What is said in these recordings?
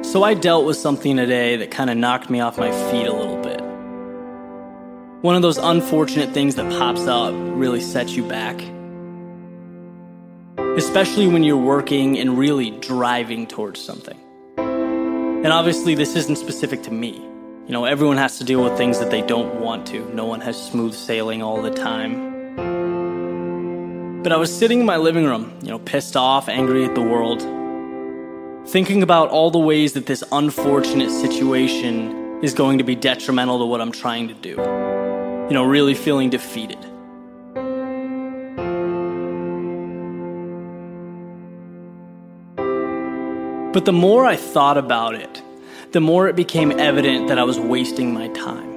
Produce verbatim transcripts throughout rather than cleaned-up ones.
So I dealt with something today that kind of knocked me off my feet a little bit. One of those unfortunate things that pops up really sets you back. Especially when you're working and really driving towards something. And obviously this isn't specific to me. You know, everyone has to deal with things that they don't want to. No one has smooth sailing all the time. But I was sitting in my living room, you know, pissed off, angry at the world, thinking about all the ways that this unfortunate situation is going to be detrimental to what I'm trying to do. You know, really feeling defeated. But the more I thought about it, the more it became evident that I was wasting my time.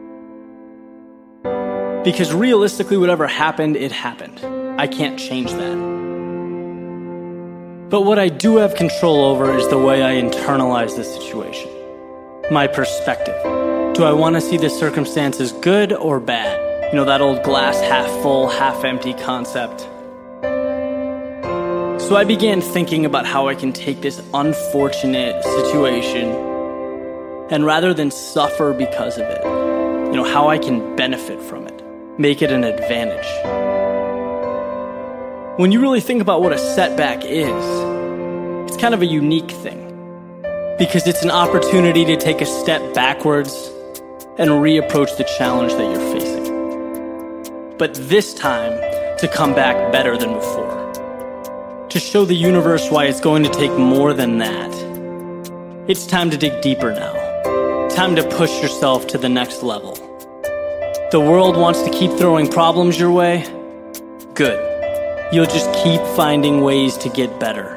Because realistically, whatever happened, it happened. I can't change that. But what I do have control over is the way I internalize the situation. My perspective. Do I want to see the circumstances good or bad? You know, that old glass half full, half empty concept. So I began thinking about how I can take this unfortunate situation and rather than suffer because of it, you know, how I can benefit from it, make it an advantage. When you really think about what a setback is, it's kind of a unique thing because it's an opportunity to take a step backwards and reapproach the challenge that you're facing. But this time, to come back better than before. To show the universe why it's going to take more than that. It's time to dig deeper now. Time to push yourself to the next level. The world wants to keep throwing problems your way? Good. You'll just keep finding ways to get better.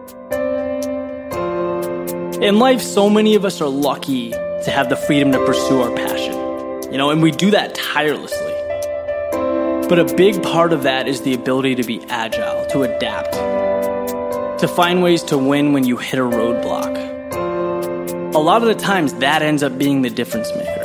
In life, so many of us are lucky to have the freedom to pursue our passion. You know, and we do that tirelessly. But a big part of that is the ability to be agile, to adapt, to find ways to win when you hit a roadblock. A lot of the times, that ends up being the difference maker.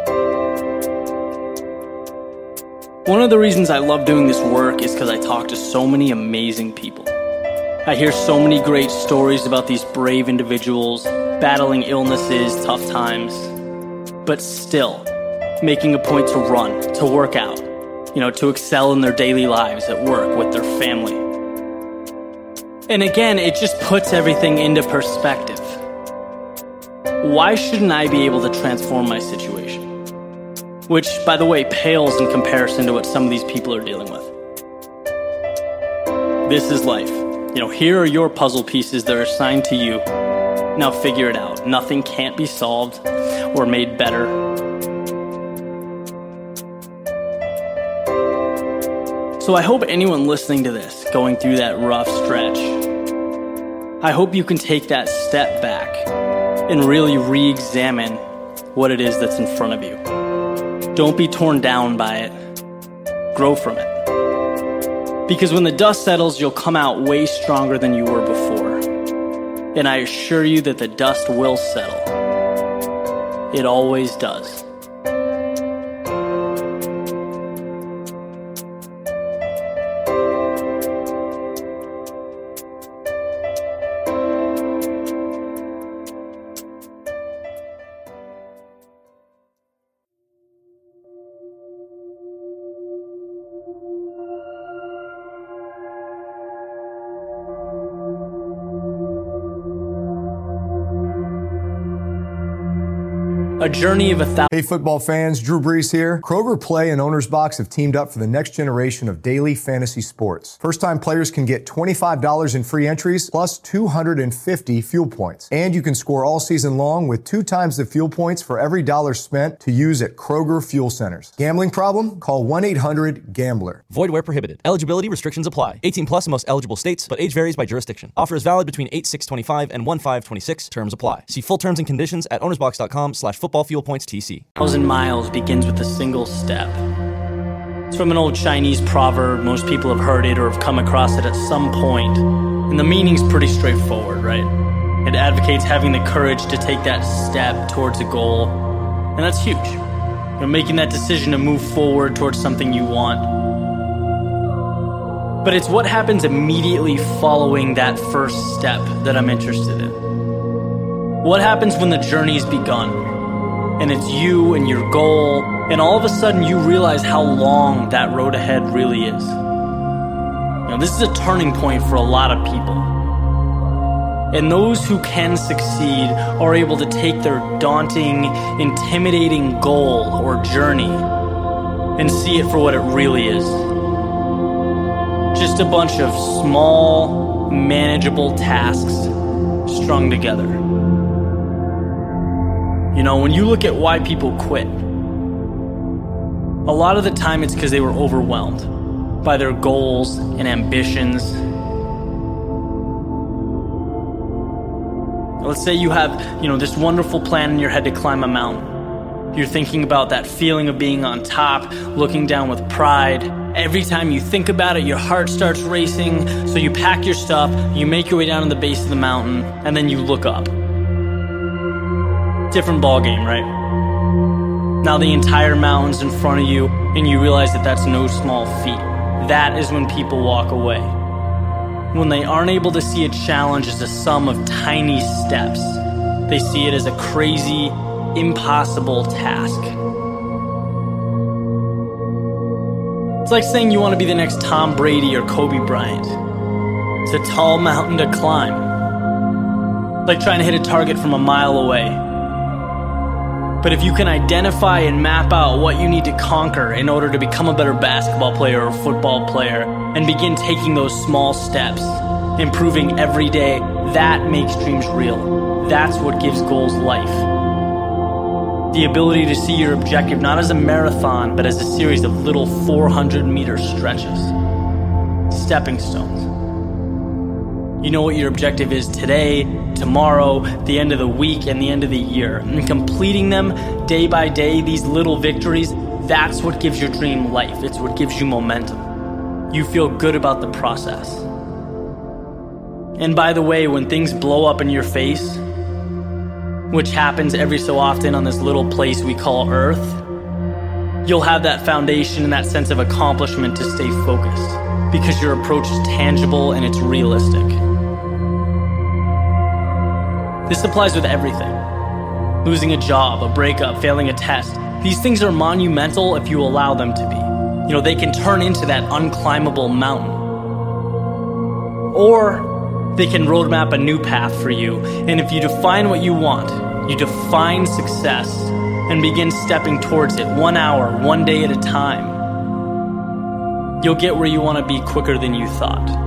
One of the reasons I love doing this work is because I talk to so many amazing people. I hear so many great stories about these brave individuals battling illnesses, tough times, but still making a point to run, to work out, you know, to excel in their daily lives at work with their family. And again, it just puts everything into perspective. Why shouldn't I be able to transform my situation? Which, by the way, pales in comparison to what some of these people are dealing with. This is life. You know, here are your puzzle pieces that are assigned to you. Now figure it out. Nothing can't be solved or made better. So I hope anyone listening to this, going through that rough stretch, I hope you can take that step back and really re-examine what it is that's in front of you. Don't be torn down by it. Grow from it. Because when the dust settles, you'll come out way stronger than you were before. And I assure you that the dust will settle. It always does. A journey of a thousand. Hey, football fans, Drew Brees here. Kroger Play and Owner's Box have teamed up for the next generation of daily fantasy sports. First-time players can get twenty-five dollars in free entries plus two hundred fifty fuel points. And you can score all season long with two times the fuel points for every dollar spent to use at Kroger Fuel Centers. Gambling problem? Call one eight hundred gambler. Void where prohibited. Eligibility restrictions apply. eighteen plus in most eligible states, but age varies by jurisdiction. Offer is valid between eight six twenty-five and one five twenty-six. Terms apply. See full terms and conditions at ownersbox.com slash football fuel points TC. Thousand miles begins with a single step. It's from an old Chinese proverb. Most people have heard it or have come across it at some point. And the meaning's pretty straightforward, right? It advocates having the courage to take that step towards a goal. And that's huge. You're making that decision to move forward towards something you want. But it's what happens immediately following that first step that I'm interested in. What happens when the journey's begun, and it's you and your goal, and all of a sudden you realize how long that road ahead really is? You know, this is a turning point for a lot of people. And those who can succeed are able to take their daunting, intimidating goal or journey and see it for what it really is. Just a bunch of small, manageable tasks strung together. You know, when you look at why people quit, a lot of the time it's because they were overwhelmed by their goals and ambitions. Let's say you have, you know, this wonderful plan in your head to climb a mountain. You're thinking about that feeling of being on top, looking down with pride. Every time you think about it, your heart starts racing. So you pack your stuff, you make your way down to the base of the mountain, and then you look up. Different ball game, right? Now the entire mountain's in front of you, and you realize that that's no small feat. That is when people walk away. When they aren't able to see a challenge as a sum of tiny steps, they see it as a crazy, impossible task. It's like saying you want to be the next Tom Brady or Kobe Bryant. It's a tall mountain to climb. Like trying to hit a target from a mile away. But if you can identify and map out what you need to conquer in order to become a better basketball player or football player, and begin taking those small steps, improving every day, that makes dreams real. That's what gives goals life. The ability to see your objective not as a marathon, but as a series of little four hundred meter stretches. Stepping stones. You know what your objective is today, tomorrow, the end of the week, and the end of the year. And completing them day by day, these little victories, that's what gives your dream life. It's what gives you momentum. You feel good about the process. And by the way, when things blow up in your face, which happens every so often on this little place we call Earth, you'll have that foundation and that sense of accomplishment to stay focused, because your approach is tangible and it's realistic. This applies with everything. Losing a job, a breakup, failing a test. These things are monumental if you allow them to be. You know, they can turn into that unclimbable mountain. Or they can roadmap a new path for you. And if you define what you want, you define success and begin stepping towards it one hour, one day at a time, you'll get where you want to be quicker than you thought.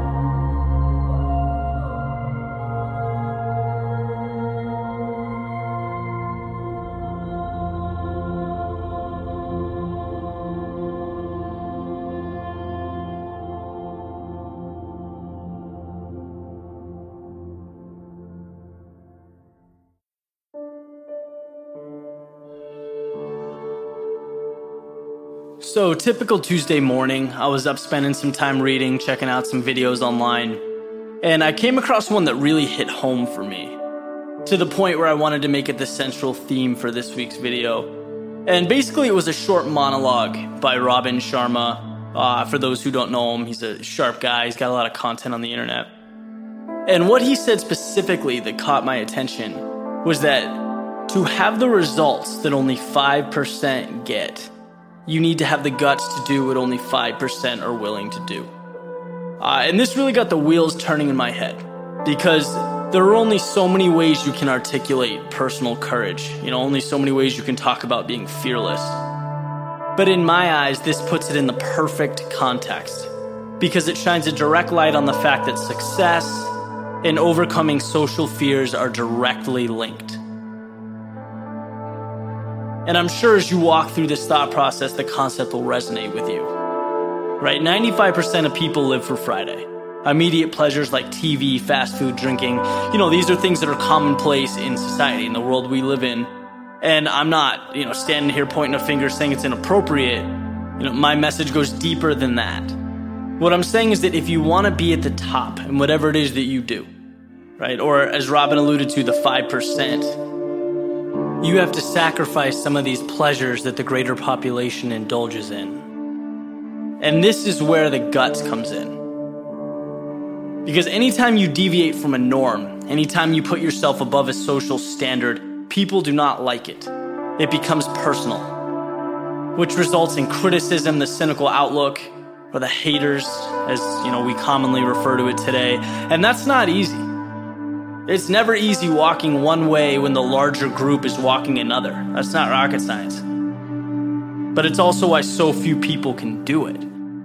So, typical Tuesday morning, I was up spending some time reading, checking out some videos online, and I came across one that really hit home for me, to the point where I wanted to make it the central theme for this week's video. And basically it was a short monologue by Robin Sharma. Uh, for those who don't know him, he's a sharp guy, he's got a lot of content on the internet. And what he said specifically that caught my attention was that to have the results that only five percent get, you need to have the guts to do what only five percent are willing to do. Uh, and this really got the wheels turning in my head, because there are only so many ways you can articulate personal courage. You know, only so many ways you can talk about being fearless. But in my eyes, this puts it in the perfect context, because it shines a direct light on the fact that success and overcoming social fears are directly linked. And I'm sure as you walk through this thought process, the concept will resonate with you. Right? ninety-five percent of people live for Friday. Immediate pleasures like T V, fast food, drinking. You know, these are things that are commonplace in society, in the world we live in. And I'm not, you know, standing here pointing a finger saying it's inappropriate. You know, my message goes deeper than that. What I'm saying is that if you want to be at the top in whatever it is that you do, right? Or as Robin alluded to, the five percent, you have to sacrifice some of these pleasures that the greater population indulges in. And this is where the guts comes in. Because anytime you deviate from a norm, anytime you put yourself above a social standard, people do not like it. It becomes personal, which results in criticism, the cynical outlook, or the haters, as you know we commonly refer to it today. And that's not easy. It's never easy walking one way when the larger group is walking another. That's not rocket science. But it's also why so few people can do it.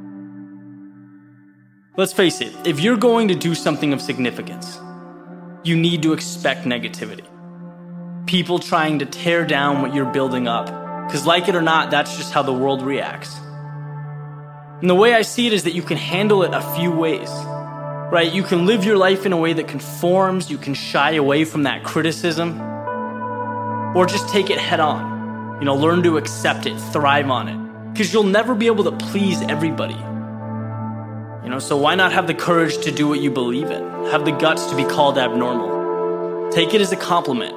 Let's face it, if you're going to do something of significance, you need to expect negativity. People trying to tear down what you're building up. Because like it or not, that's just how the world reacts. And the way I see it is that you can handle it a few ways, right? You can live your life in a way that conforms, you can shy away from that criticism, or just take it head on. You know, learn to accept it, thrive on it. Because you'll never be able to please everybody. You know, so why not have the courage to do what you believe in? Have the guts to be called abnormal. Take it as a compliment.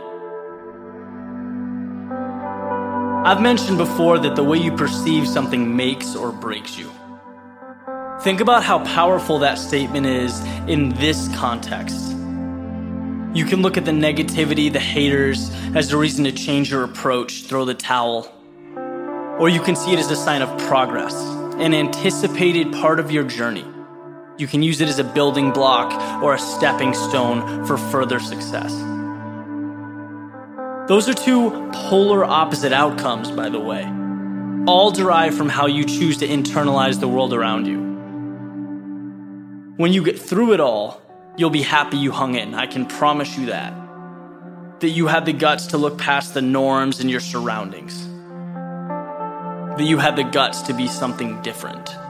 I've mentioned before that the way you perceive something makes or breaks you. Think about how powerful that statement is in this context. You can look at the negativity, the haters, as a reason to change your approach, throw the towel. Or you can see it as a sign of progress, an anticipated part of your journey. You can use it as a building block or a stepping stone for further success. Those are two polar opposite outcomes, by the way, all derived from how you choose to internalize the world around you. When you get through it all, you'll be happy you hung in. I can promise you that. That you have the guts to look past the norms in your surroundings. That you have the guts to be something different.